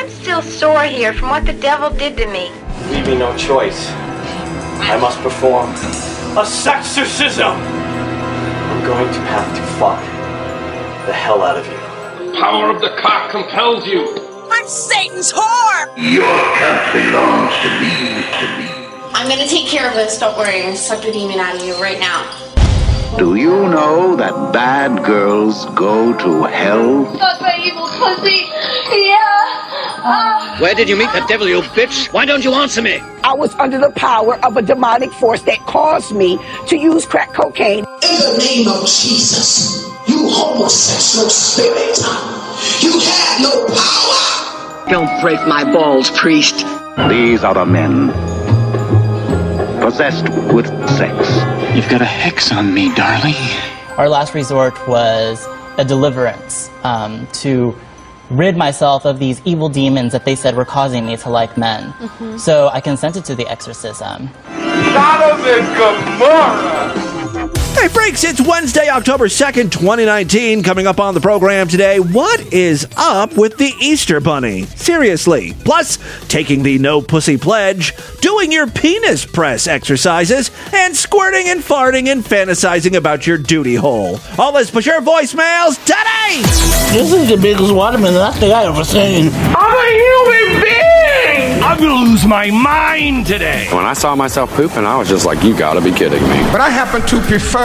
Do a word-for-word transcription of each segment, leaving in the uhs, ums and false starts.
I'm still sore here from what the devil did to me. Leave me no choice. I must perform a sexorcism. I'm going to have to fuck the hell out of you. Power of the cock compels you. I'm Satan's whore! Your cat belongs to me, to me. I'm gonna take care of this, don't worry. I'm gonna suck the demon out of you right now. Do you know that bad girls go to hell? Fuck my evil pussy. Yeah. Uh. Where did you meet the devil, you bitch? Why don't you answer me? I was under the power of a demonic force that caused me to use crack cocaine. In the name of Jesus, you homosexual spirit, you have no power. Don't break my balls, priest. These are the men possessed with sex. You've got a hex on me, darling. Our last resort was a deliverance um, to rid myself of these evil demons that they said were causing me to like men. Mm-hmm. So I consented to the exorcism. Sodom and Gomorrah! Hey, freaks, it's Wednesday, October second, twenty nineteen. Coming up on the program today, what is up with the Easter Bunny? Seriously. Plus, taking the no pussy pledge, doing your penis press exercises, and squirting and farting and fantasizing about your duty hole. All this plus your voicemails today! This is the biggest watermelon I think I ever seen. I'm a human being! I'm gonna lose my mind today. When I saw myself pooping, I was just like, you gotta be kidding me. But I happen to prefer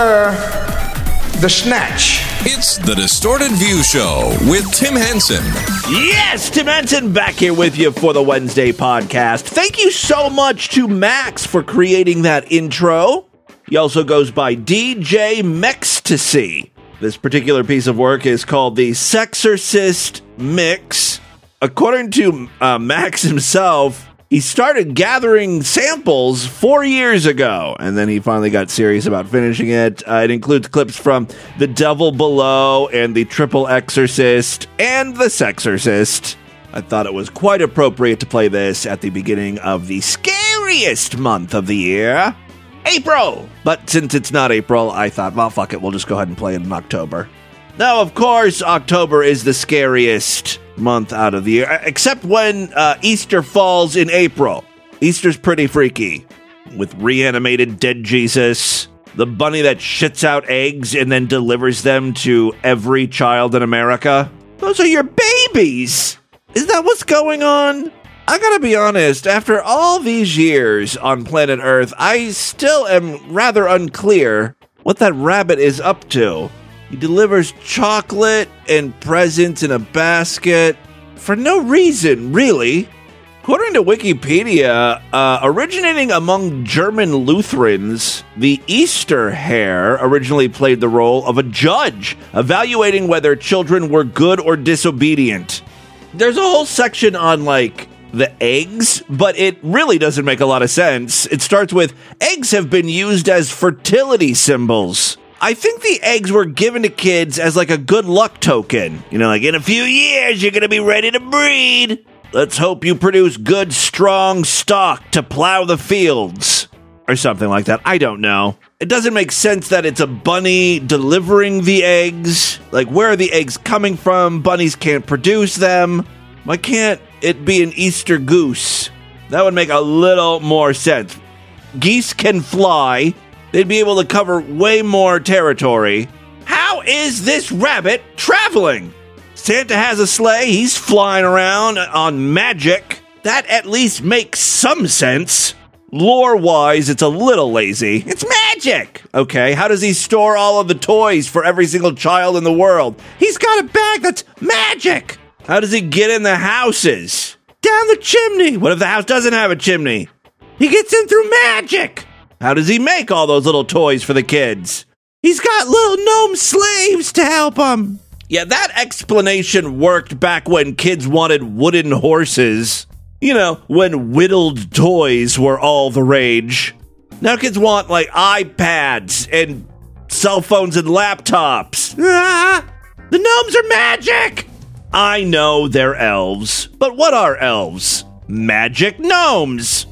the snatch. It's the Distorted View Show with Tim Henson. Yes, Tim Henson back here with you for the Wednesday podcast. Thank you so much to Max for creating that intro. He also goes by D J Mextasy. This particular piece of work is called the Sexorcist Mix. According to uh, Max himself, he started gathering samples four years ago, and then he finally got serious about finishing it. Uh, it includes clips from The Devil Below and The Triple Exorcist and The Sexorcist. I thought it was quite appropriate to play this at the beginning of the scariest month of the year, April. But since it's not April, I thought, well, fuck it, we'll just go ahead and play it in October. Now, of course, October is the scariest month out of the year, except when uh, Easter falls in April. Easter's pretty freaky, with reanimated dead Jesus, the bunny that shits out eggs and then delivers them to every child in America. Those are your babies! Is that what's going on? I gotta be honest, after all these years on planet Earth, I still am rather unclear what that rabbit is up to. He delivers chocolate and presents in a basket for no reason, really. According to Wikipedia, uh, originating among German Lutherans, the Easter hare originally played the role of a judge, evaluating whether children were good or disobedient. There's a whole section on, like, the eggs, but it really doesn't make a lot of sense. It starts with, eggs have been used as fertility symbols. I think the eggs were given to kids as like a good luck token. You know, like in a few years, you're going to be ready to breed. Let's hope you produce good, strong stock to plow the fields. Or something like that. I don't know. It doesn't make sense that it's a bunny delivering the eggs. Like, where are the eggs coming from? Bunnies can't produce them. Why can't it be an Easter goose? That would make a little more sense. Geese can fly. They'd be able to cover way more territory. How is this rabbit traveling? Santa has a sleigh. He's flying around on magic. That at least makes some sense. Lore-wise, it's a little lazy. It's magic! Okay, how does he store all of the toys for every single child in the world? He's got a bag that's magic! How does he get in the houses? Down the chimney! What if the house doesn't have a chimney? He gets in through magic! How does he make all those little toys for the kids? He's got little gnome slaves to help him. Yeah, that explanation worked back when kids wanted wooden horses. You know, when whittled toys were all the rage. Now kids want, like, iPads and cell phones and laptops. Ah, the gnomes are magic! I know they're elves, but what are elves? Magic gnomes.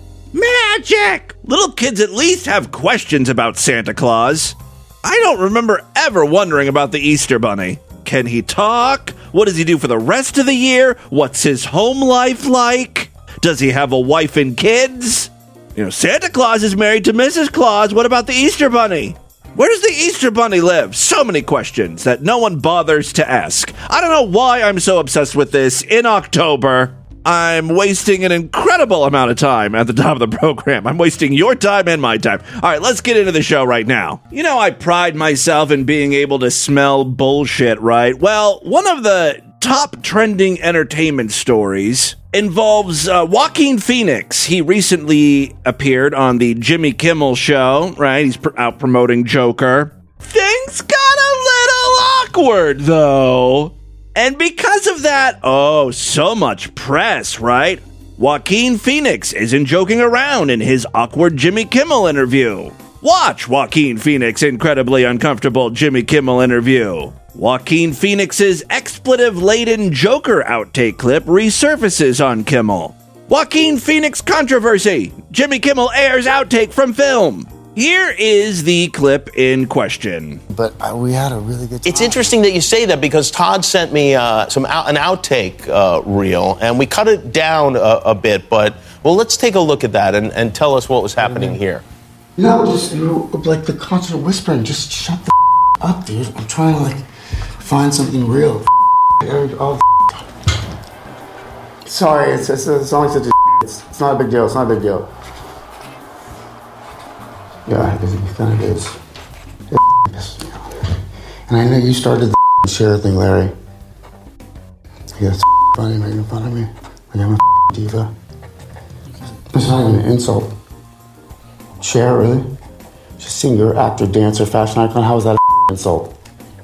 Magic! Little kids at least have questions about Santa Claus. I don't remember ever wondering about the Easter Bunny. Can he talk? What does he do for the rest of the year? What's his home life like? Does he have a wife and kids? You know, Santa Claus is married to Missus Claus. What about the Easter Bunny? Where does the Easter Bunny live? So many questions that no one bothers to ask. I don't know why I'm so obsessed with this in October. I'm wasting an incredible amount of time at the top of the program. I'm wasting your time and my time. All right, let's get into the show right now. You know, I pride myself in being able to smell bullshit, right? Well, one of the top trending entertainment stories involves uh, Joaquin Phoenix. He recently appeared on the Jimmy Kimmel Show, right? He's pr- out promoting Joker. Things got a little awkward, though. And because of that, oh, so much press, right? Joaquin Phoenix isn't joking around in his awkward Jimmy Kimmel interview. Watch Joaquin Phoenix incredibly uncomfortable Jimmy Kimmel interview. Joaquin Phoenix's expletive-laden Joker outtake clip resurfaces on Kimmel. Joaquin Phoenix controversy. Jimmy Kimmel airs outtake from film. Here is the clip in question. But uh, we had a really good time. It's interesting that you say that because Todd sent me uh, some out, an outtake uh, reel, and we cut it down a, a bit. But well, let's take a look at that and, and tell us what was happening mm-hmm. here. No, just you were, like the constant whispering. Just shut the up, dude. I'm trying to like find something real. Oh, sorry, it's, it's, it's only such a. It's, it's not a big deal. It's not a big deal. Yeah, it kind of is. It and I know you started the share thing, Larry. Yeah, it's funny making fun of me. Like I'm a diva. It's not even an insult. Cher, really? Just singer, actor, dancer, fashion icon. How is that an insult?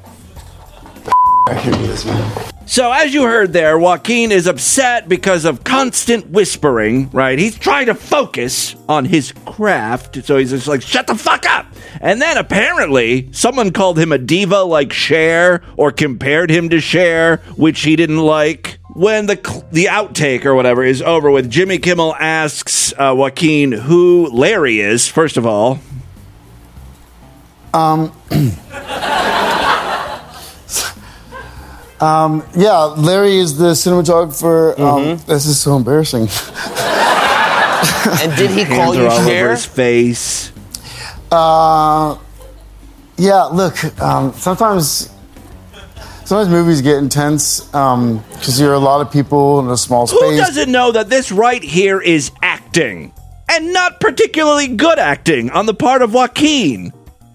I can't do this, man. So, as you heard there, Joaquin is upset because of constant whispering, right? He's trying to focus on his craft, so he's just like, shut the fuck up! And then, apparently, someone called him a diva like Cher, or compared him to Cher, which he didn't like. When the the outtake, or whatever, is over with, Jimmy Kimmel asks uh, Joaquin who Larry is, first of all. Um... Um, yeah, Larry is the cinematographer. Um, mm-hmm. This is so embarrassing. And did he call you Cher? His face. Uh, yeah. Look, um, sometimes, sometimes movies get intense because um, you're a lot of people in a small space. Who doesn't know that this right here is acting, and not particularly good acting on the part of Joaquin?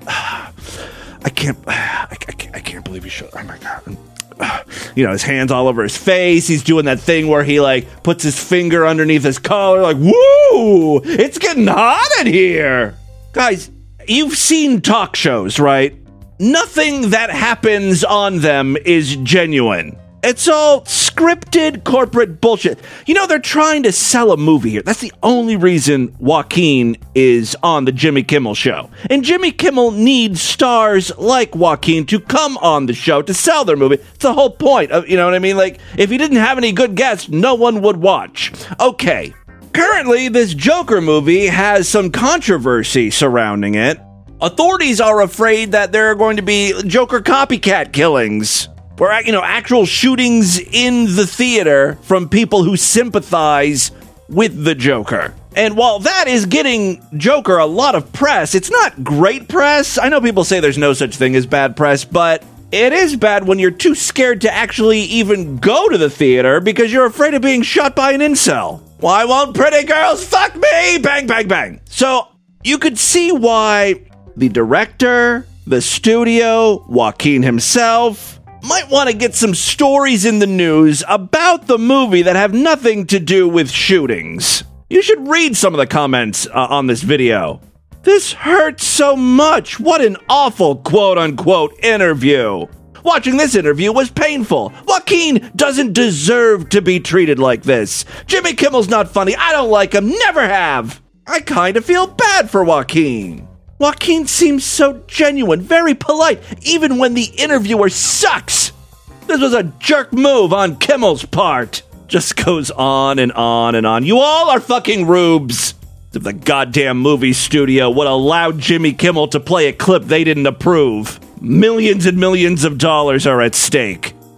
I can't. I can't, I can't believe he showed. Oh my god. You know, his hands all over his face. He's doing that thing where he, like, puts his finger underneath his collar, like, woo! It's getting hot in here! Guys, you've seen talk shows, right? Nothing that happens on them is genuine. It's all scripted corporate bullshit. You know, they're trying to sell a movie here. That's the only reason Joaquin is on the Jimmy Kimmel Show. And Jimmy Kimmel needs stars like Joaquin to come on the show to sell their movie. It's the whole point of, you know what I mean? Like, if he didn't have any good guests, no one would watch. Okay. Currently, this Joker movie has some controversy surrounding it. Authorities are afraid that there are going to be Joker copycat killings. Or, you know, actual shootings in the theater from people who sympathize with the Joker. And while that is getting Joker a lot of press, it's not great press. I know people say there's no such thing as bad press, but it is bad when you're too scared to actually even go to the theater because you're afraid of being shot by an incel. Why won't pretty girls fuck me? Bang, bang, bang. So you could see why the director, the studio, Joaquin himself might want to get some stories in the news about the movie that have nothing to do with shootings. You should read some of the comments uh, on this video. This hurts so much. What an awful quote-unquote interview. Watching this interview was painful. Joaquin doesn't deserve to be treated like this. Jimmy Kimmel's not funny. I don't like him. Never have. I kind of feel bad for Joaquin. Joaquin seems so genuine, very polite, even when the interviewer sucks. This was a jerk move on Kimmel's part. Just goes on and on and on. You all are fucking rubes. If the goddamn movie studio would allow Jimmy Kimmel to play a clip they didn't approve, millions and millions of dollars are at stake.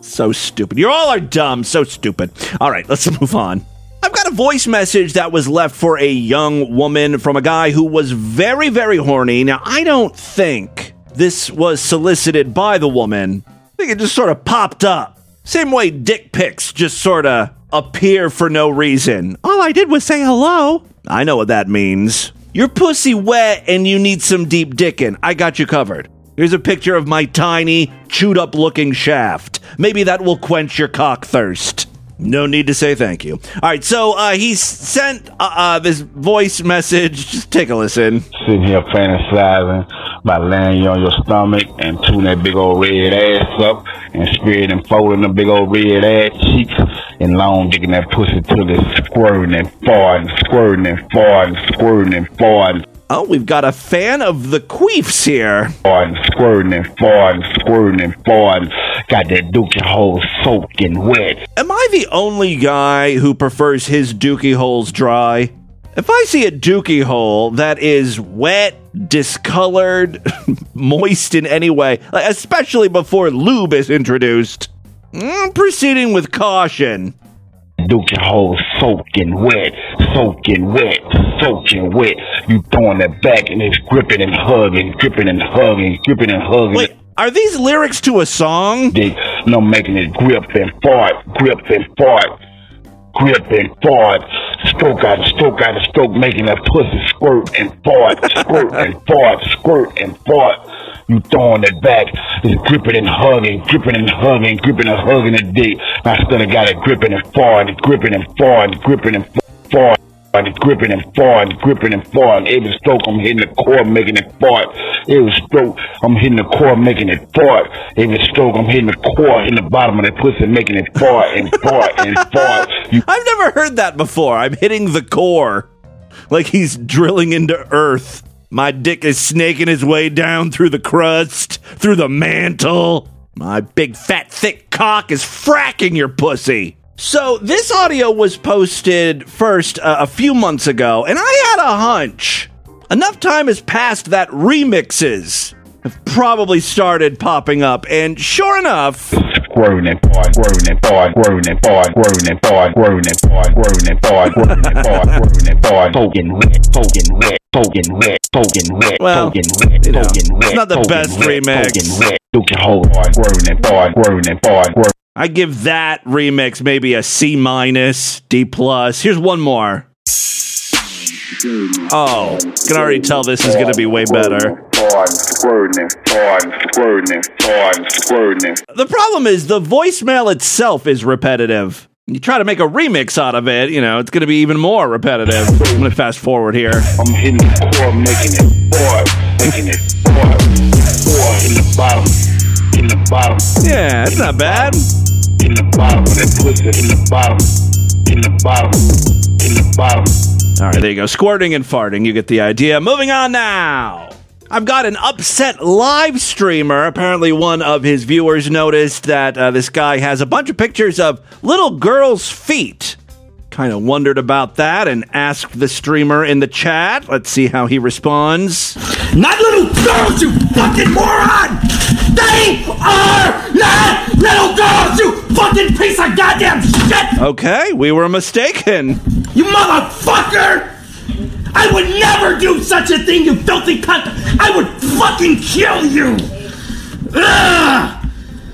So stupid. You all are dumb. So stupid. All right, let's move on. I've got a voice message that was left for a young woman from a guy who was very, very horny. Now, I don't think this was solicited by the woman. I think it just sort of popped up. Same way dick pics just sort of appear for no reason. All I did was say hello. I know what that means. Your pussy wet and you need some deep dickin'. I got you covered. Here's a picture of my tiny, chewed-up looking shaft. Maybe that will quench your cock thirst. No need to say thank you. All right, so uh, he sent uh, uh, this voice message. Just take a listen. Sitting here fantasizing about laying you on your stomach and tuning that big old red ass up and spreading and folding the big old red ass cheeks and long dicking that pussy till it's squirting and farting, squirting and farting, squirting and farting. Oh, we've got a fan of the queefs here. Farting, squirting and farting, squirting and farting. Got that dookie hole soaking wet. Am I the only guy who prefers his dookie holes dry? If I see a dookie hole that is wet, discolored, moist in any way, especially before lube is introduced, I'm proceeding with caution. Dookie hole soaking wet, soaking wet, soaking wet. You throwing that back and it's gripping and hugging, gripping and hugging, gripping and hugging. Wait, are these lyrics to a song? They, no, making it grip and fart, grip and fart, grip and fart. Stroke out, stroke out, stroke, making that pussy squirt and fart, squirt and fart, squirt and fart. You throwing it back, it's gripping and hugging, gripping and hugging, gripping and hugging the dick. I still got it gripping and farting, gripping and farting, gripping and farting, gripping and farting, gripping and farting. Every stroke I'm hitting the core, making it fart. Every stroke I'm hitting the core, making it fart. Every stroke I'm hitting the core, in the bottom of the pussy, making it fart and fart and fart. You- I've never heard that before. I'm hitting the core, like he's drilling into earth. My dick is snaking his way down through the crust, through the mantle. My big, fat, thick cock is fracking your pussy. So this audio was posted first uh, a few months ago, and I had a hunch. Enough time has passed that remixes have probably started popping up, and sure enough... Squirting and fart, squirting and fart, squirting and fart, squirting and fart, squirting and fart, squirting and fart, squirting and fart, squirting and fart, soaking wet, soaking wet, soaking wet, soaking wet, soaking wet, you know, soaking wet. It's not the best remix. Soaking wet, dookie hole, squirting and fart, squirting and fart, squirting. I give that remix maybe a C minus, D plus. Here's one more. Oh, can already tell this is going to be way better. The problem is the voicemail itself is repetitive. You try to make a remix out of it, you know, it's going to be even more repetitive. I'm going to fast forward here. I'm hitting the core, making it fart, making it fart, fart in the bottom, in the bottom. Yeah, it's not bad. In the bottom of that pussy, in the bottom, in the bottom, in the bottom. All right, there you go. Squirting and farting. You get the idea. Moving on now. I've got an upset live streamer. Apparently one of his viewers noticed that uh, this guy has a bunch of pictures of little girls' feet. Kind of wondered about that and asked the streamer in the chat. Let's see how he responds. Not little girls, you fucking moron! They are not little girls, you fucking piece of goddamn shit! Okay, we were mistaken. You motherfucker! I would never do such a thing, you filthy cunt! I would fucking kill you! Ugh!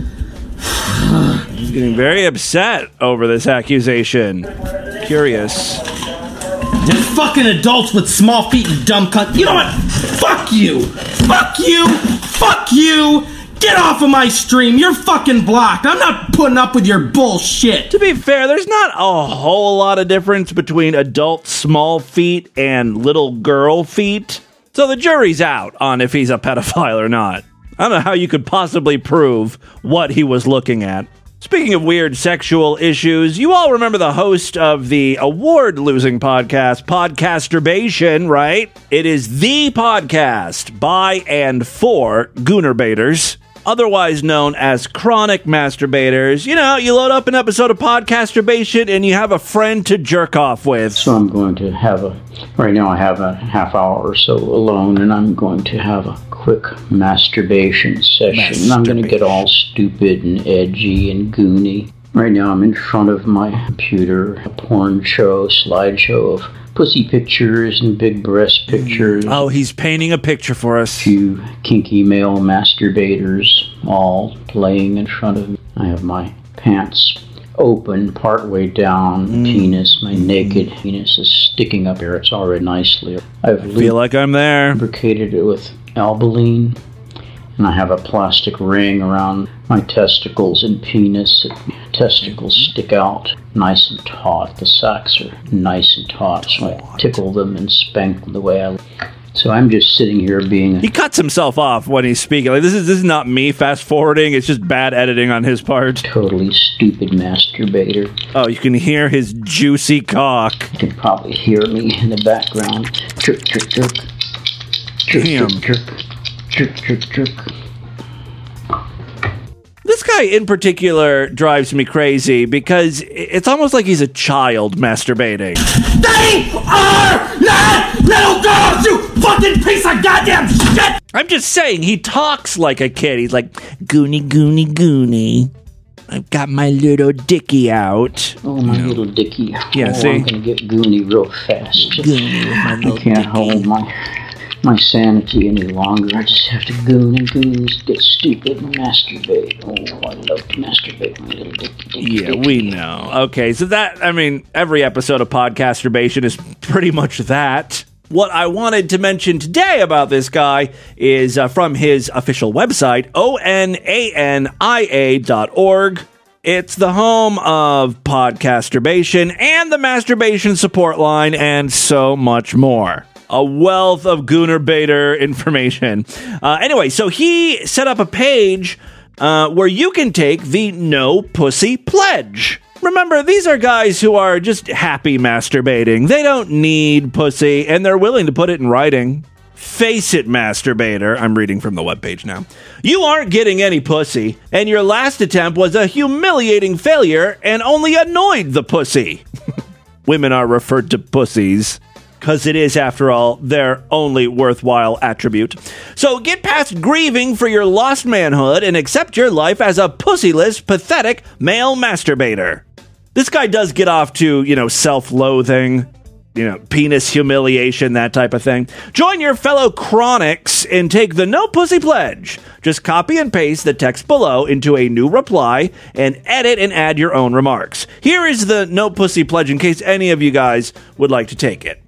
He's getting very upset over this accusation. Curious. They're fucking adults with small feet, you dumb cunt. You know what? Fuck you! Fuck you! Fuck you! Get off of my stream. You're fucking blocked. I'm not putting up with your bullshit. To be fair, there's not a whole lot of difference between adult small feet and little girl feet. So the jury's out on if he's a pedophile or not. I don't know how you could possibly prove what he was looking at. Speaking of weird sexual issues, you all remember the host of the award-losing podcast, Podcasturbation, right? It is the podcast by and for Goonerbaters, otherwise known as chronic masturbators. You know, you load up an episode of Podcasturbation and you have a friend to jerk off with. So I'm going to have a, right now I have a half hour or so alone, and I'm going to have a quick masturbation session. I'm going to get all stupid and edgy and goony. Right now I'm in front of my computer, a porn show, slideshow of pussy pictures and big breast pictures. Oh, he's painting a picture for us. A few kinky male masturbators all playing in front of me. I have my pants open partway down, mm. penis, my naked penis is sticking up here. It's already nicely. I've I feel like I'm there. Lubricated it with Albolene, and I have a plastic ring around my testicles and penis. Testicles stick out nice and taut. The sacks are nice and taut, so I tickle them and spank them the way I. So I'm just sitting here being. He cuts himself off when he's speaking. Like this is this is not me fast forwarding. It's just bad editing on his part. Totally stupid masturbator. Oh, you can hear his juicy cock. You can probably hear me in the background. Jerk, jerk, jerk. Jerk, Damn. jerk, jerk, jerk, jerk, jerk. This guy in particular drives me crazy because it's almost like he's a child masturbating. They are not little girls, you fucking piece of goddamn shit! I'm just saying, he talks like a kid. He's like, goony, goony, goony. I've got my little dicky out. Oh, my you know. little dicky. Yeah, oh, see? I'm going to get goony real fast. Goony with my little I can't dicky. hold my... my sanity any longer. I just have to goon and goon, get stupid and masturbate. Oh, I love to masturbate my little dick. dick yeah, dick. we know. Okay, so that, I mean, every episode of Podcasturbation is pretty much that. What I wanted to mention today about this guy is uh, from his official website, O N A N I A dot org. It's the home of Podcasturbation and the Masturbation Support Line and so much more. A wealth of Gooner Bader information. Uh, anyway, so he set up a page uh, where you can take the No Pussy Pledge. Remember, these are guys who are just happy masturbating. They don't need pussy, and they're willing to put it in writing. Face it, masturbator. I'm reading from the webpage now. You aren't getting any pussy, and your last attempt was a humiliating failure and only annoyed the pussy. Women are referred to pussies. Because it is, after all, their only worthwhile attribute. So get past grieving for your lost manhood and accept your life as a pussyless, pathetic male masturbator. This guy does get off to, you know, self-loathing, you know, penis humiliation, that type of thing. Join your fellow chronics and take the No Pussy Pledge. Just copy and paste the text below into a new reply and edit and add your own remarks. Here is the No Pussy Pledge in case any of you guys would like to take it.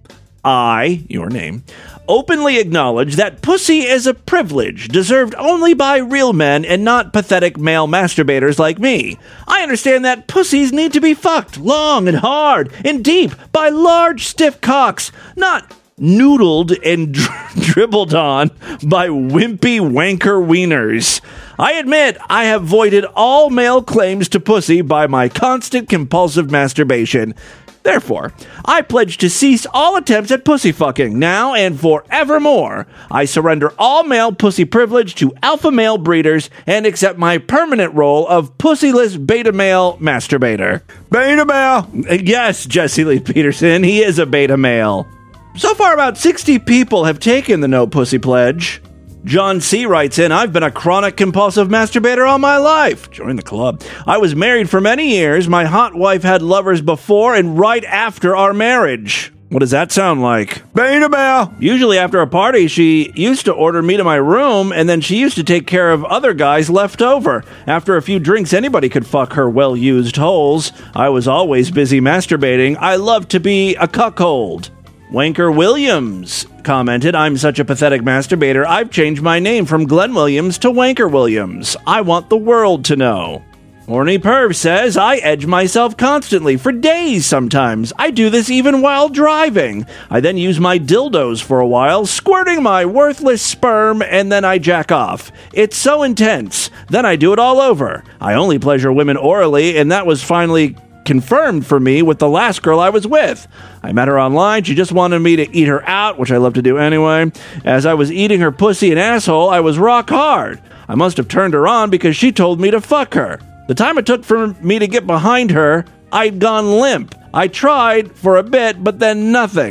I, your name, openly acknowledge that pussy is a privilege deserved only by real men and not pathetic male masturbators like me. I understand that pussies need to be fucked long and hard and deep by large stiff cocks, not noodled and dri- dribbled on by wimpy wanker wieners. I admit I have voided all male claims to pussy by my constant compulsive masturbation. Therefore, I pledge to cease all attempts at pussy fucking, now and forevermore. I surrender all male pussy privilege to alpha male breeders and accept my permanent role of pussyless beta male masturbator. Beta male! Yes, Jesse Lee Peterson, he is a beta male. So far, about sixty people have taken the No Pussy Pledge. John C. writes in, I've been a chronic compulsive masturbator all my life. Join the club. I was married for many years. My hot wife had lovers before and right after our marriage. What does that sound like? Beta Bell. Usually after a party, she used to order me to my room, and then she used to take care of other guys left over. After a few drinks, anybody could fuck her well-used holes. I was always busy masturbating. I love to be a cuckold. Wanker Williams commented, I'm such a pathetic masturbator, I've changed my name from Glenn Williams to Wanker Williams. I want the world to know. Horny Perv says, I edge myself constantly, for days sometimes. I do this even while driving. I then use my dildos for a while, squirting my worthless sperm, and then I jack off. It's so intense. Then I do it all over. I only pleasure women orally, and that was finally confirmed for me with the last girl I was with. I met her online. She just wanted me to eat her out, which I love to do anyway. As I was eating her pussy and asshole, I was rock hard. I must have turned her on because she told me to fuck her. The time it took for me to get behind her, I'd gone limp. I tried for a bit, but then nothing.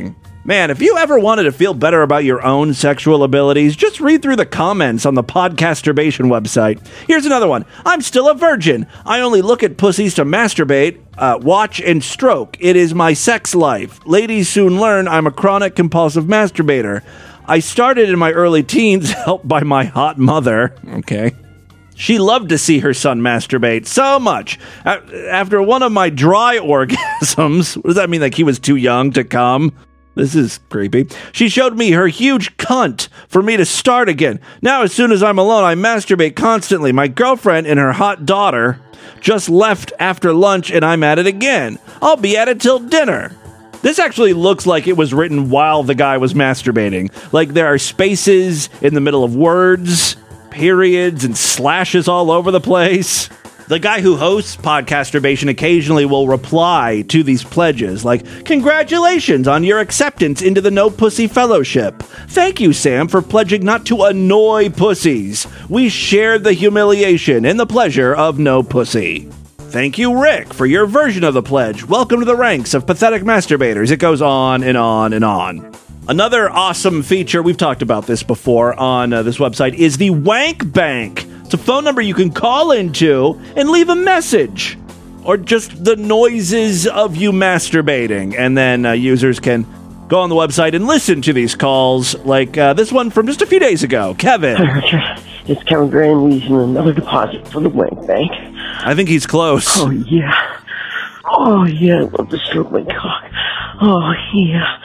Man, if you ever wanted to feel better about your own sexual abilities, just read through the comments on the Podcasturbation website. Here's another one. I'm still a virgin. I only look at pussies to masturbate, uh, watch, and stroke. It is my sex life. Ladies soon learn I'm a chronic compulsive masturbator. I started in my early teens, helped by my hot mother. Okay. She loved to see her son masturbate so much. After one of my dry orgasms, what does that mean, like he was too young to come? This is creepy. She showed me her huge cunt for me to start again. Now, as soon as I'm alone, I masturbate constantly. My girlfriend and her hot daughter just left after lunch, and I'm at it again. I'll be at it till dinner. This actually looks like it was written while the guy was masturbating. Like there are spaces in the middle of words, periods, and slashes all over the place. The guy who hosts Podcasturbation occasionally will reply to these pledges, like, congratulations on your acceptance into the No Pussy Fellowship. Thank you, Sam, for pledging not to annoy pussies. We share the humiliation and the pleasure of no pussy. Thank you, Rick, for your version of the pledge. Welcome to the ranks of pathetic masturbators. It goes on and on and on. Another awesome feature, we've talked about this before on uh, this website, is the Wank Bank. It's a phone number you can call into and leave a message, or just the noises of you masturbating, and then uh, users can go on the website and listen to these calls, like uh, this one from just a few days ago. Kevin. Hi, Richard. It's Kevin Graham using another deposit for the Wank Bank. I think he's close. Oh, yeah. Oh, yeah, I love to stroke my cock. Oh, yeah.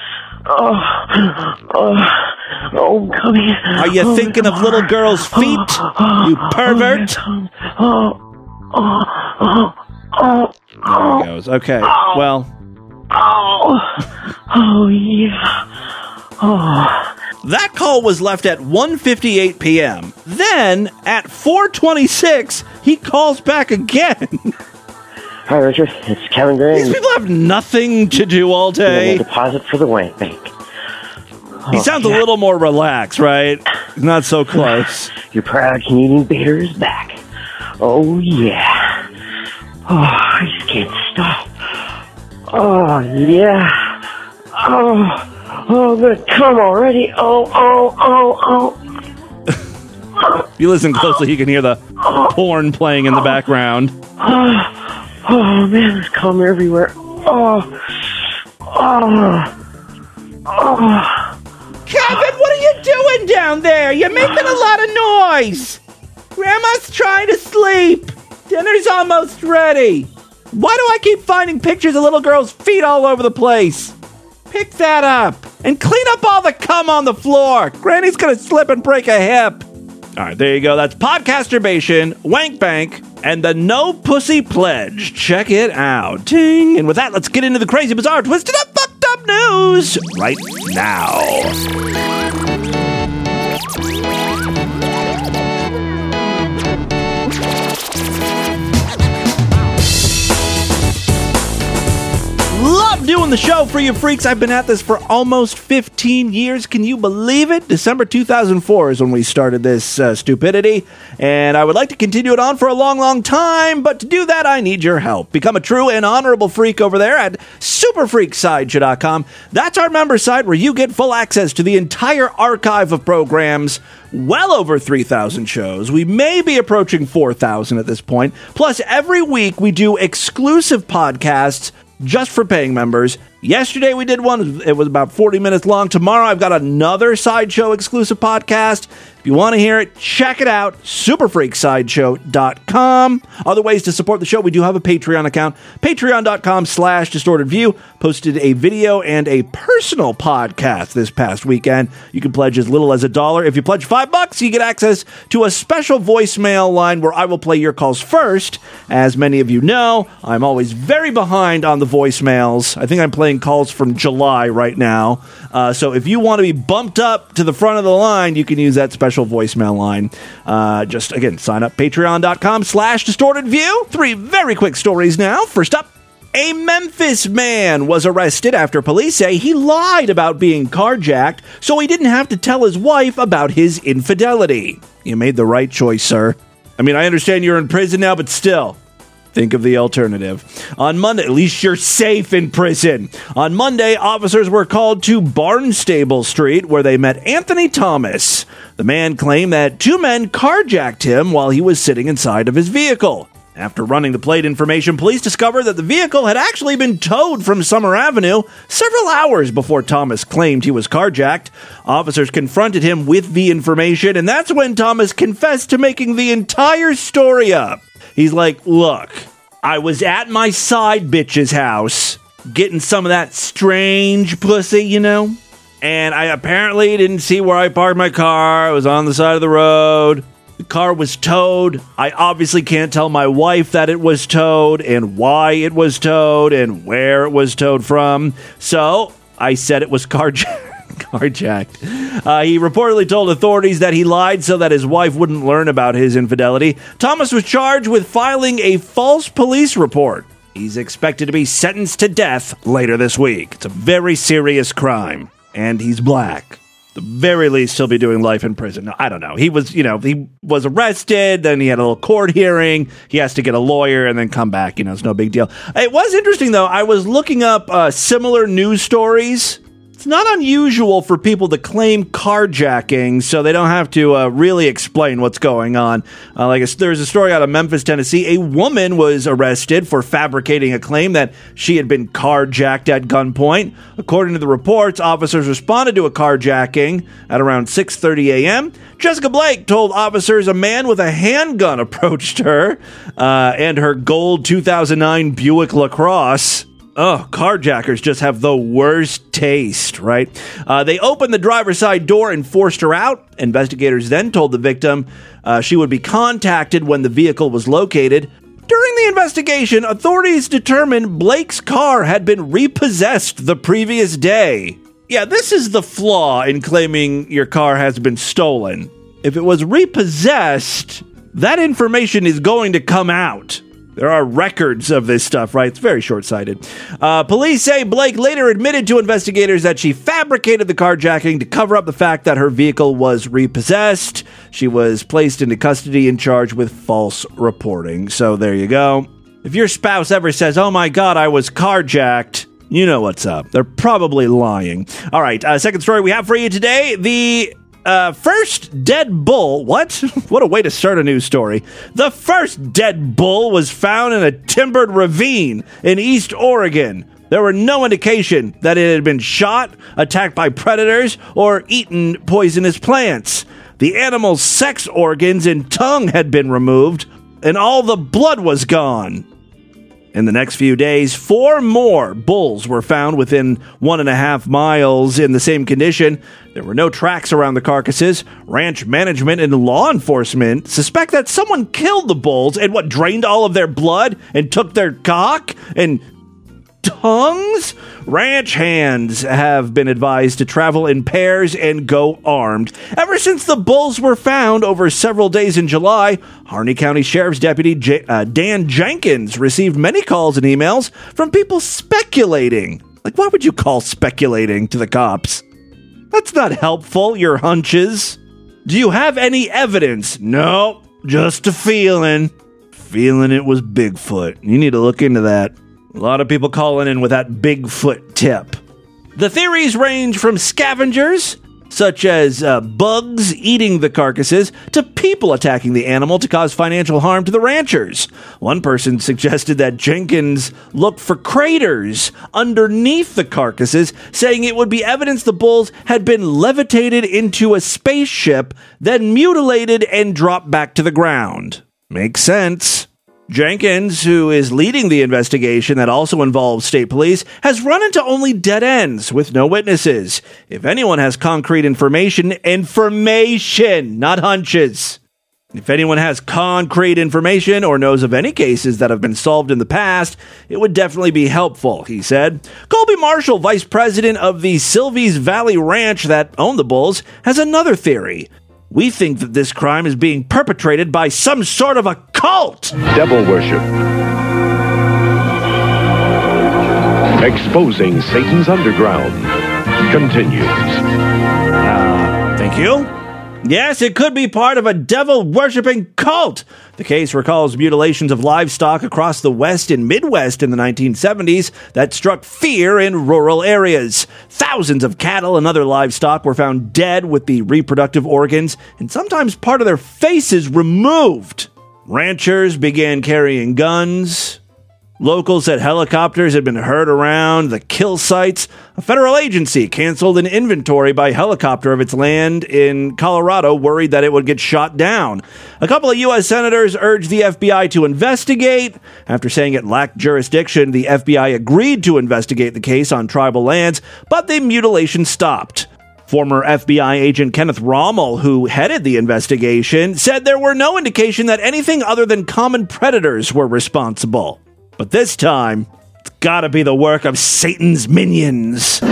Oh, oh, oh, come here. Are you oh, thinking of little girls' feet, oh, you pervert? Oh, oh, oh, oh, There he goes. Okay, oh, well. Oh, oh, yeah. Oh. That call was left at one fifty-eight p.m. Then, at four twenty-six, he calls back again. Hi, Richard. It's Kevin Graham. These people have nothing to do all day. Deposit for the Wank Bank. Oh, he sounds yeah. a little more relaxed, right? Not so close. Your proud Canadian baiter is back. Oh, yeah. Oh, I just can't stop. Oh, yeah. Oh, oh, I'm gonna come already. Oh, oh, oh, oh. If you listen closely, you can hear the porn playing in the background. Oh. Oh, man, there's cum everywhere. Oh. Oh. Oh. Kevin, what are you doing down there? You're making a lot of noise. Grandma's trying to sleep. Dinner's almost ready. Why do I keep finding pictures of little girls' feet all over the place? Pick that up and clean up all the cum on the floor. Granny's gonna slip and break a hip. All right, there you go. That's Podcasturbation, Wank Bank, and the No Pussy Pledge. Check it out. Ding. And with that, let's get into the crazy, bizarre, twisted up, fucked up news right now. Love doing the show for you freaks. I've been at this for almost fifteen years. Can you believe it? December two thousand four is when we started this uh, stupidity, and I would like to continue it on for a long, long time, but to do that, I need your help. Become a true and honorable freak over there at super freak sideshow dot com. That's our member site where you get full access to the entire archive of programs, well over three thousand shows. We may be approaching four thousand at this point. Plus, every week we do exclusive podcasts just for paying members. Yesterday we did one. It was about forty minutes long. Tomorrow I've got another Sideshow exclusive podcast. If you want to hear it, check it out, super freak sideshow dot com. Other ways to support the show, we do have a Patreon account, patreon dot com slash distorted view. Posted a video and a personal podcast this past weekend. You can pledge as little as a dollar. If you pledge five bucks, you get access to a special voicemail line where I will play your calls first. As many of you know, I'm always very behind on the voicemails. I think I'm playing calls from July right now. Uh, so if you want to be bumped up to the front of the line, you can use that special voicemail line. Uh, just, again, sign up, patreon dot com slash distorted view. Three very quick stories now. First up, a Memphis man was arrested after police say he lied about being carjacked so he didn't have to tell his wife about his infidelity. You made the right choice, sir. I mean, I understand you're in prison now, but still, Think of the alternative. On Monday, at least you're safe in prison. On Monday, officers were called to Barnstable Street, where they met Anthony Thomas. The man claimed that two men carjacked him while he was sitting inside of his vehicle. After running the plate information, police discovered that the vehicle had actually been towed from Summer Avenue several hours before Thomas claimed he was carjacked. Officers confronted him with the information, and that's when Thomas confessed to making the entire story up. He's like, look, I was at my side bitch's house getting some of that strange pussy, you know? And I apparently didn't see where I parked my car. It was on the side of the road. The car was towed. I obviously can't tell my wife that it was towed and why it was towed and where it was towed from. So I said it was carjacked. Carjacked. Uh, he reportedly told authorities that he lied so that his wife wouldn't learn about his infidelity. Thomas was charged with filing a false police report. He's expected to be sentenced to death later this week. It's a very serious crime, and he's black. At the very least, he'll be doing life in prison. No, I don't know. He was, you know, he was arrested, then he had a little court hearing. He has to get a lawyer and then come back. You know, it's no big deal. It was interesting, though. I was looking up uh, similar news stories. It's not unusual for people to claim carjacking so they don't have to uh, really explain what's going on. Uh, like a, there's a story out of Memphis, Tennessee. A woman was arrested for fabricating a claim that she had been carjacked at gunpoint. According to the reports, officers responded to a carjacking at around six thirty a.m. Jessica Blake told officers a man with a handgun approached her uh, and her gold two thousand nine Buick LaCrosse. Oh, carjackers just have the worst taste, right? Uh, they opened the driver's side door and forced her out. Investigators then told the victim uh, she would be contacted when the vehicle was located. During the investigation, authorities determined Blake's car had been repossessed the previous day. Yeah, this is the flaw in claiming your car has been stolen. If it was repossessed, that information is going to come out. There are records of this stuff, right? It's very short-sighted. Uh, police say Blake later admitted to investigators that she fabricated the carjacking to cover up the fact that her vehicle was repossessed. She was placed into custody and charged with false reporting. So there you go. If your spouse ever says, oh my God, I was carjacked, you know what's up. They're probably lying. All right, uh, second story we have for you today. The Uh, first dead bull. What? What a way to start a news story. The first dead bull was found in a timbered ravine in East Oregon. There were no indication that it had been shot, attacked by predators, or eaten poisonous plants. The animal's sex organs and tongue had been removed, and all the blood was gone. In the next few days, four more bulls were found within one and a half miles in the same condition. There were no tracks around the carcasses. Ranch management and law enforcement suspect that someone killed the bulls and what, drained all of their blood and took their cock and tongues? Ranch hands have been advised to travel in pairs and go armed. Ever since the bulls were found over several days in July, Harney County Sheriff's Deputy J- uh, Dan Jenkins received many calls and emails from people speculating. Like, why would you call speculating to the cops? That's not helpful, your hunches. Do you have any evidence? No, just a feeling. Feeling it was Bigfoot. You need to look into that. A lot of people calling in with that Bigfoot tip. The theories range from scavengers, such as uh, bugs eating the carcasses, to people attacking the animal to cause financial harm to the ranchers. One person suggested that Jenkins looked for craters underneath the carcasses, saying it would be evidence the bulls had been levitated into a spaceship, then mutilated and dropped back to the ground. Makes sense. Jenkins, who is leading the investigation that also involves state police, has run into only dead ends with no witnesses. If anyone has concrete information, information, not hunches. If anyone has concrete information or knows of any cases that have been solved in the past, it would definitely be helpful, he said. Colby Marshall, vice president of the Silvies Valley Ranch that owned the bulls, has another theory. We think that this crime is being perpetrated by some sort of a cult. Devil worship. Exposing Satan's underground continues. Uh, thank you. Yes, it could be part of a devil-worshipping cult. The case recalls mutilations of livestock across the West and Midwest in the nineteen seventies that struck fear in rural areas. Thousands of cattle and other livestock were found dead with the reproductive organs and sometimes part of their faces removed. Ranchers began carrying guns. Locals said helicopters had been heard around the kill sites. A federal agency canceled an inventory by helicopter of its land in Colorado, worried that it would get shot down. A couple of U S senators urged the F B I to investigate. After saying it lacked jurisdiction, the F B I agreed to investigate the case on tribal lands, but the mutilation stopped. Former F B I agent Kenneth Rommel, who headed the investigation, said there were no indication that anything other than common predators were responsible. But this time, it's gotta be the work of Satan's minions.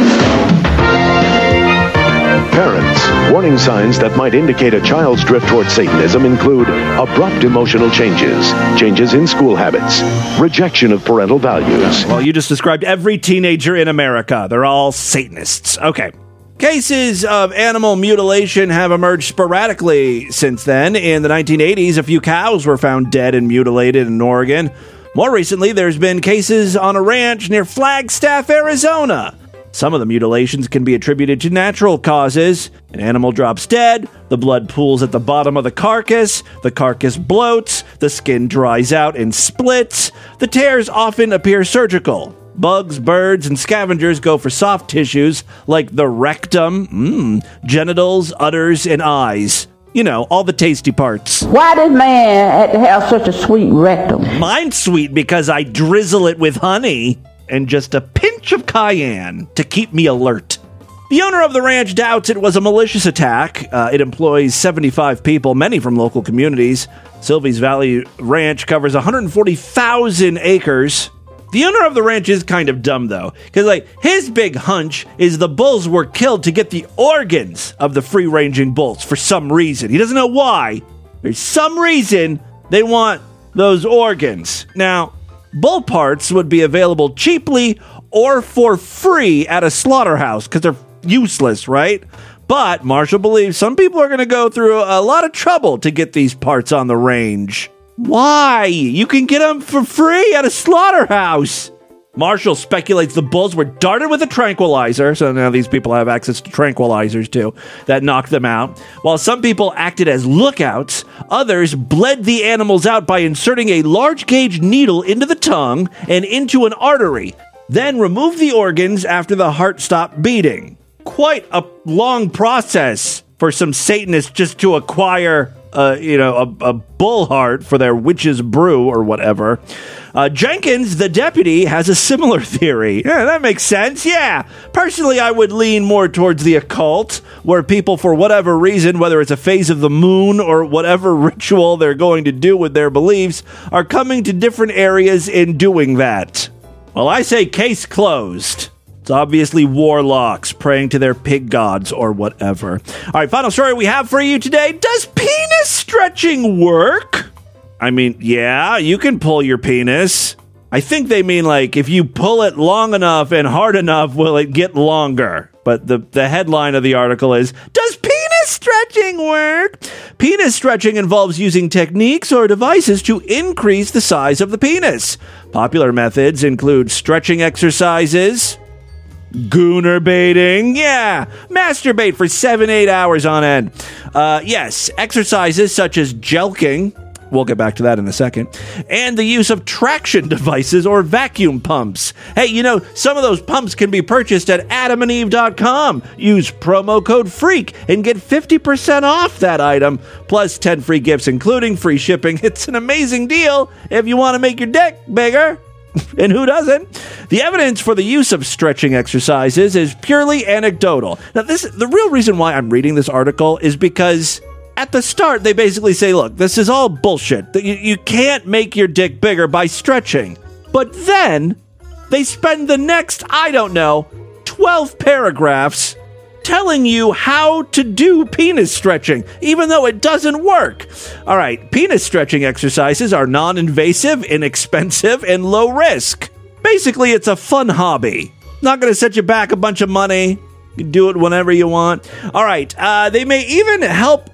Parents, warning signs that might indicate a child's drift toward Satanism include abrupt emotional changes, changes in school habits, rejection of parental values. Well, you just described every teenager in America. They're all Satanists. Okay. Cases of animal mutilation have emerged sporadically since then. In the nineteen eighties, a few cows were found dead and mutilated in Oregon. More recently, there's been cases on a ranch near Flagstaff, Arizona. Some of the mutilations can be attributed to natural causes. An animal drops dead, the blood pools at the bottom of the carcass, the carcass bloats, the skin dries out and splits. The tears often appear surgical. Bugs, birds, and scavengers go for soft tissues like the rectum, mm, genitals, udders, and eyes. You know, all the tasty parts. Why does man have to have such a sweet rectum? Mine's sweet because I drizzle it with honey and just a pinch of cayenne to keep me alert. The owner of the ranch doubts it was a malicious attack. Uh, it employs seventy-five people, many from local communities. Sylvie's Valley Ranch covers one hundred forty thousand acres. The owner of the ranch is kind of dumb, though, because, like, his big hunch is the bulls were killed to get the organs of the free-ranging bulls for some reason. He doesn't know why. There's some reason they want those organs. Now, bull parts would be available cheaply or for free at a slaughterhouse because they're useless, right? But Marshall believes some people are going to go through a lot of trouble to get these parts on the range. Why? You can get them for free at a slaughterhouse. Marshall speculates the bulls were darted with a tranquilizer, so now these people have access to tranquilizers too, that knocked them out. While some people acted as lookouts, others bled the animals out by inserting a large gauge needle into the tongue and into an artery, then removed the organs after the heart stopped beating. Quite a long process for some Satanists just to acquire Uh, you know, a, a bull heart for their witch's brew or whatever. Uh, Jenkins, the deputy, has a similar theory. Yeah, that makes sense. Yeah. Personally, I would lean more towards the occult, where people, for whatever reason, whether it's a phase of the moon or whatever ritual they're going to do with their beliefs, are coming to different areas in doing that. Well, I say case closed. It's obviously warlocks praying to their pig gods or whatever. All right, final story we have for you today. Does penis stretching work? I mean, yeah, you can pull your penis. I think they mean like if you pull it long enough and hard enough, will it get longer? But the, the headline of the article is, does penis stretching work? Penis stretching involves using techniques or devices to increase the size of the penis. Popular methods include stretching exercises, gooner baiting, yeah, masturbate for seven, eight hours on end. Uh, yes, exercises such as jelqing, we'll get back to that in a second, and the use of traction devices or vacuum pumps. Hey, you know, some of those pumps can be purchased at adam and eve dot com. Use promo code FREAK and get fifty percent off that item, plus ten free gifts, including free shipping. It's an amazing deal if you want to make your dick bigger. And who doesn't? The evidence for the use of stretching exercises is purely anecdotal. Now, this the real reason why I'm reading this article is because at the start, they basically say, look, this is all bullshit. You, you can't make your dick bigger by stretching. But then they spend the next, I don't know, twelve paragraphs telling you how to do penis stretching, even though it doesn't work. All right, penis stretching exercises are non-invasive, inexpensive, and low risk. Basically, it's a fun hobby. Not going to set you back a bunch of money. You can do it whenever you want. All right, uh, they may even help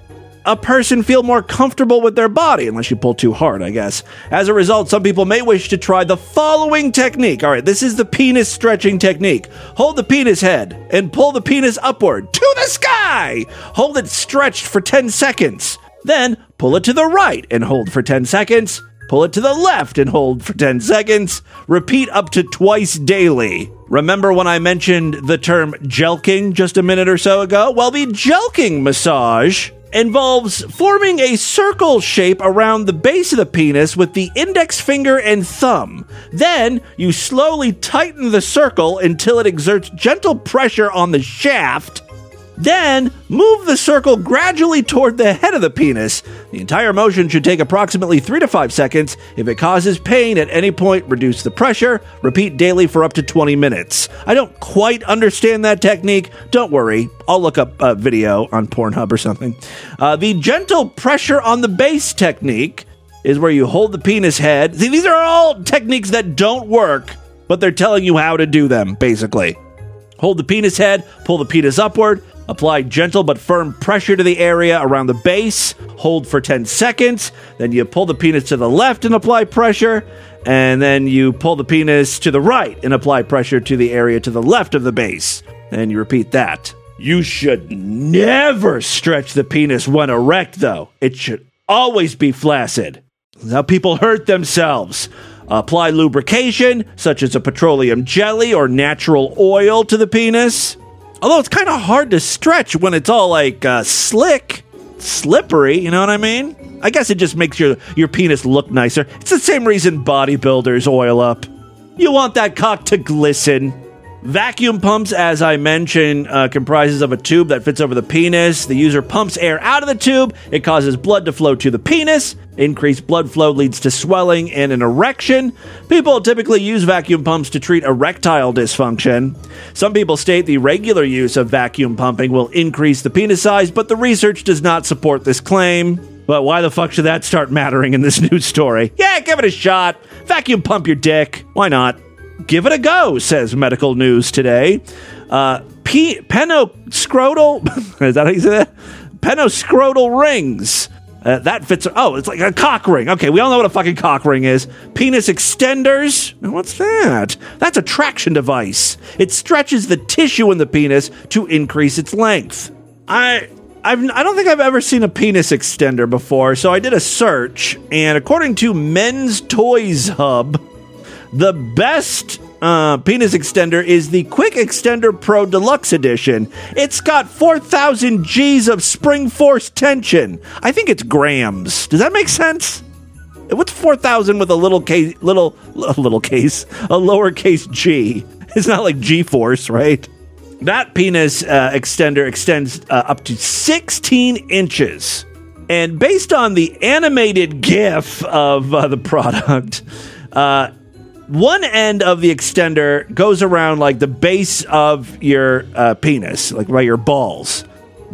a person feel more comfortable with their body, unless you pull too hard, I guess. As a result, some people may wish to try the following technique. All right, this is the penis stretching technique. Hold the penis head and pull the penis upward to the sky. Hold it stretched for ten seconds. Then pull it to the right and hold for ten seconds. Pull it to the left and hold for ten seconds. Repeat up to twice daily. Remember when I mentioned the term jelqing just a minute or so ago? Well, the jelqing massage involves forming a circle shape around the base of the penis with the index finger and thumb. Then you slowly tighten the circle until it exerts gentle pressure on the shaft. Then, move the circle gradually toward the head of the penis. The entire motion should take approximately three to five seconds. If it causes pain at any point, reduce the pressure. Repeat daily for up to twenty minutes. I don't quite understand that technique. Don't worry. I'll look up a video on Pornhub or something. Uh, the gentle pressure on the base technique is where you hold the penis head. See, these are all techniques that don't work, but they're telling you how to do them, basically. Hold the penis head, pull the penis upward. Apply gentle but firm pressure to the area around the base. Hold for ten seconds. Then you pull the penis to the left and apply pressure. And then you pull the penis to the right and apply pressure to the area to the left of the base. And you repeat that. You should never stretch the penis when erect, though. It should always be flaccid. That's how people hurt themselves. Apply lubrication, such as a petroleum jelly or natural oil, to the penis. Although it's kind of hard to stretch when it's all like uh, slick, slippery, you know what I mean? I guess it just makes your, your penis look nicer. It's the same reason bodybuilders oil up. You want that cock to glisten. Vacuum pumps, as I mentioned, uh, comprises of a tube that fits over the penis. The user pumps air out of the tube. It causes blood to flow to the penis. Increased blood flow leads to swelling and an erection. People typically use vacuum pumps to treat erectile dysfunction. Some people state the regular use of vacuum pumping will increase the penis size, but the research does not support this claim. But why the fuck should that start mattering in this news story? Yeah, give it a shot. Vacuum pump your dick. Why not? Give it a go, says Medical News Today. Uh, P- penoscrotal, is that how you say that? Penoscrotal rings. Uh, that fits, oh, it's like a cock ring. Okay, we all know what a fucking cock ring is. Penis extenders. What's that? That's a traction device. It stretches the tissue in the penis to increase its length. I... I've, I don't think I've ever seen a penis extender before, so I did a search, and according to Men's Toys Hub, the best uh, penis extender is the Quick Extender Pro Deluxe Edition. It's got four thousand G's of spring force tension. I think it's grams. Does that make sense? What's four thousand with a little case, little, a little case, a lowercase g? It's not like G-force, right? That penis uh, extender extends uh, up to sixteen inches. And based on the animated GIF of uh, the product, uh, one end of the extender goes around like the base of your uh, penis, like by your balls.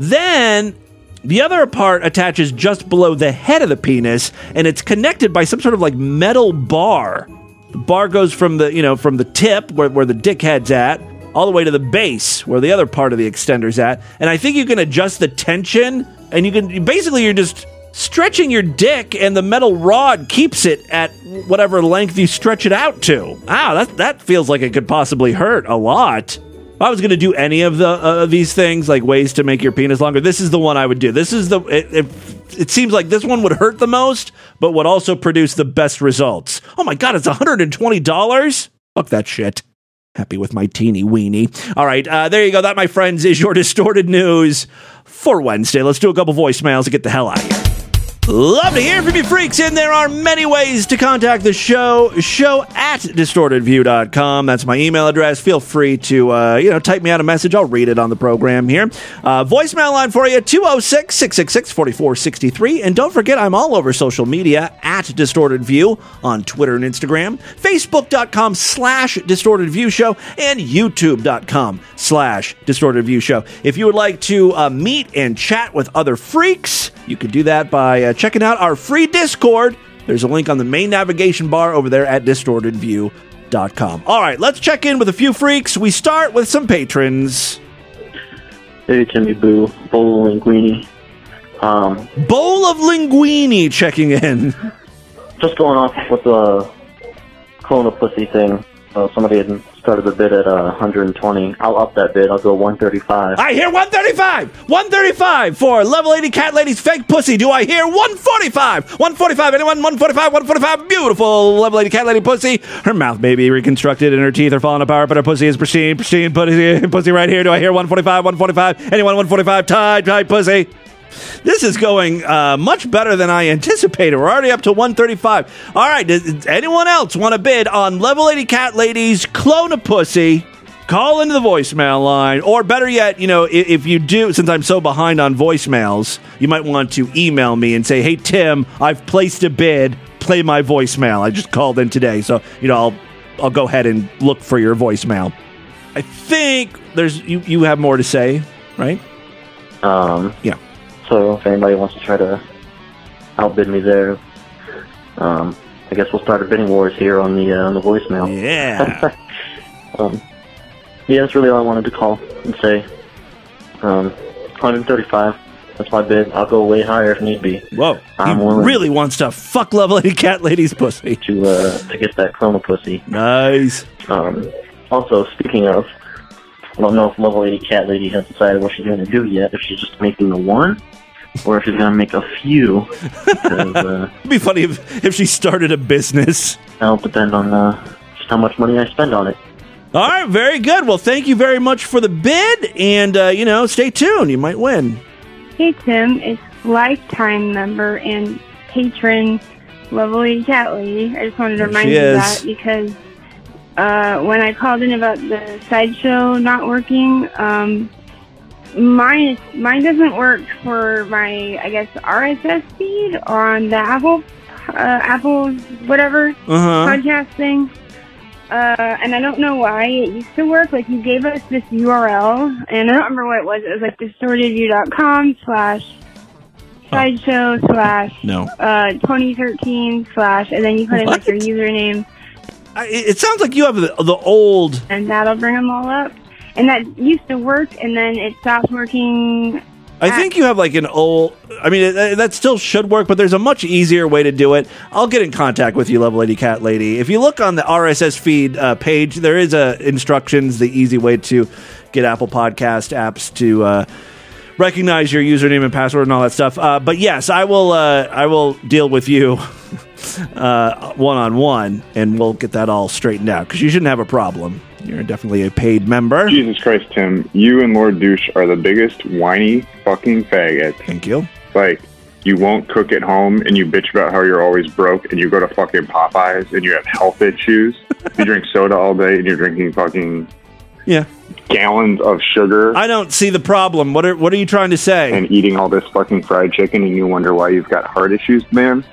Then the other part attaches just below the head of the penis, and it's connected by some sort of like metal bar. The bar goes from the, you know, from the tip where, where the dick head's at, all the way to the base where the other part of the extender's at. And I think you can adjust the tension, and you can basically you're just stretching your dick, and the metal rod keeps it at whatever length you stretch it out to. Wow, that that feels like it could possibly hurt a lot. If I was going to do any of the uh, these things, like ways to make your penis longer, this is the one I would do. This is the it, it, it seems like this one would hurt the most, but would also produce the best results. Oh my god, it's one hundred twenty dollars? Fuck that shit. Happy with my teeny weenie. All right, uh, there you go. That, my friends, is your Distorted News for Wednesday. Let's do a couple voicemails and get the hell out of here. Love to hear from you freaks, and there are many ways to contact the show. Show at distorted view dot com. That's my email address. Feel free to, uh, you know, type me out a message. I'll read it on the program here. Uh, voicemail line for you, two oh six, six six six, four four six three. And don't forget, I'm all over social media, at DistortedView, on Twitter and Instagram, Facebook.com slash DistortedViewShow, and YouTube.com slash DistortedViewShow. If you would like to uh, meet and chat with other freaks, you could do that by uh, checking out our free Discord. There's a link on the main navigation bar over there at distorted view dot com. All right, let's check in with a few freaks. We start with some patrons. Hey, Timmy Boo, Bolo Linguini. Um, Bowl of linguine checking in. Just going off with the clone of pussy thing. Uh, somebody had started the bid at uh, one hundred twenty. I'll up that bid. I'll go one thirty-five. I hear one thirty-five. one thirty-five for Level eighty Cat Lady's fake pussy. Do I hear one forty-five? one forty-five. Anyone? one forty-five. one forty-five. Beautiful Level eighty Cat Lady pussy. Her mouth may be reconstructed and her teeth are falling apart, but her pussy is pristine. Pristine pussy, pussy right here. Do I hear one forty-five? one forty-five. Anyone? one forty-five. Tight, tight pussy. This is going uh, much better than I anticipated. We're already up to one thirty-five. All right, does anyone else want to bid on Level eighty Cat Lady's clone of pussy? Call into the voicemail line. Or better yet, you know, if, if you do, since I'm so behind on voicemails, you might want to email me and say, hey, Tim, I've placed a bid. Play my voicemail. I just called in today. So, you know, I'll I'll go ahead and look for your voicemail. I think there's you, you have more to say, right? Um, yeah. So if anybody wants to try to outbid me there, um, I guess we'll start a bidding wars here on the uh, on the voicemail. Yeah. um, yeah, that's really all I wanted to call and say. Um, one thirty-five. That's my bid. I'll go way higher if need be. Whoa. I'm he willing really wants to fuck Level eighty Cat Lady's pussy. to uh, to get that clone pussy. Nice. Um, also, speaking of, I don't know if Level eighty Cat Lady has decided what she's going to do yet. If she's just making the one, or if she's going to make a few. Because, uh, It'd be funny if, if she started a business. that'll depend on uh, just how much money I spend on it. All right, very good. Well, thank you very much for the bid, and, uh, you know, stay tuned. You might win. Hey, Tim. It's lifetime member and patron Level eighty Cat Lady. I just wanted to There remind she you of is. that because uh, when I called in about the sideshow not working, um, mine is, mine doesn't work for my, I guess, R S S feed on the Apple, uh, Apple whatever Uh-huh. podcast thing. Uh, and I don't know why it used to work. Like, you gave us this U R L, and I don't remember what it was. It was like distortedview.com slash sideshow slash No. uh, twenty thirteen slash, and then you put in like your username, I, it sounds like you have the, the old... and that'll bring them all up. And that used to work, and then it stopped working. I think you have like an old... I mean, it, that still should work, but there's a much easier way to do it. I'll get in contact with you, Level eighty Cat Lady. If you look on the R S S feed uh, page, there is uh, instructions, the easy way to get Apple Podcast apps to uh, recognize your username and password and all that stuff. Uh, but yes, I will. Uh, I will deal with you uh, one-on-one, and we'll get that all straightened out, because you shouldn't have a problem. You're definitely a paid member. Jesus Christ, Tim. You and Lord Douche are the biggest whiny fucking faggot. Thank you. Like, you won't cook at home, and you bitch about how you're always broke, and you go to fucking Popeyes, and you have health issues. You drink soda all day, and you're drinking fucking Yeah. gallons of sugar. I don't see the problem. What are What are you trying to say? And eating all this fucking fried chicken, and you wonder why you've got heart issues, man.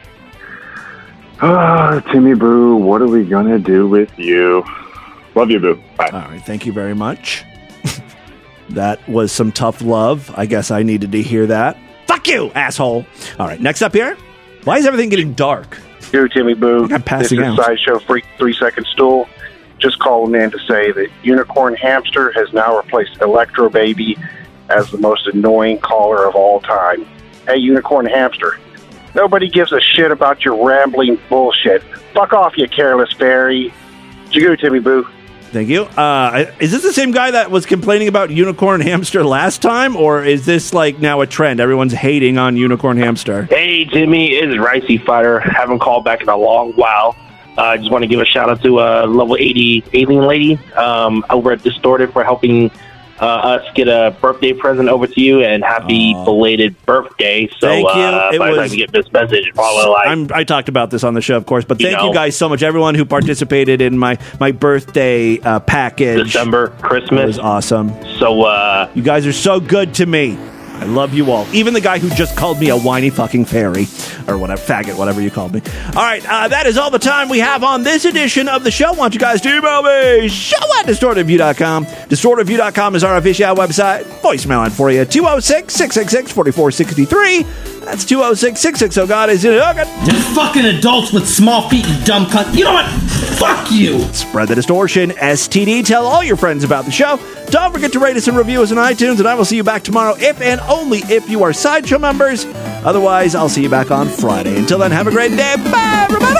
Ah, Timmy Boo, what are we gonna do with you? Love you, Boo. Bye. All right, thank you very much. That was some tough love. I guess I needed to hear that. Fuck you, asshole. All right, next up here. Why is everything getting dark? Here, Timmy Boo. I'm passing this out. is Sideshow Freak Three Second Stool. Just calling in to say that Unicorn Hamster has now replaced Electro Baby as the most annoying caller of all time. Hey, Unicorn Hamster. Nobody gives a shit about your rambling bullshit. Fuck off, you careless fairy. Jigoo, Timmy Boo. Thank you. Uh, is this the same guy that was complaining about Unicorn Hamster last time, or is this like now a trend? Everyone's hating on Unicorn Hamster. Hey, Jimmy, it's Ricey Fighter. Haven't called back in a long while. I uh, just want to give a shout out to uh, Level eighty Alien Lady um, over at Distorted for helping uh, us get a birthday present over to you, and happy Aww. belated birthday. So, Thank you. Uh, It by the was- time you get this message, probably like I'm, I talked about this on the show, of course, but You thank know. you guys so much. Everyone who participated in my, my birthday uh, package. December, Christmas. It was awesome. So, uh... You guys are so good to me. I love you all. Even the guy who just called me a whiny fucking fairy. Or whatever, faggot, whatever you called me. All right, uh, that is all the time we have on this edition of the show. I want you guys to email me, show at distorted view dot com. distorted view dot com is our official website. Voicemail line for you, two oh six, six six six, four four six three. That's two oh six, six six zero, God is in it. Okay. Just fucking adults with small feet, you dumb cunt. You know what? Fuck you. Spread the distortion. S T D. Tell all your friends about the show. Don't forget to rate us and review us on iTunes, and I will see you back tomorrow if and only if you are Sideshow members. Otherwise, I'll see you back on Friday. Until then, have a great day. Bye, everybody!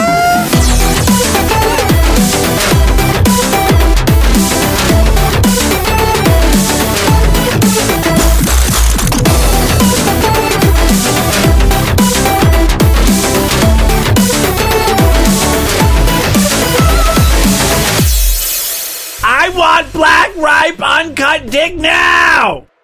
I want black ripe uncut dick now!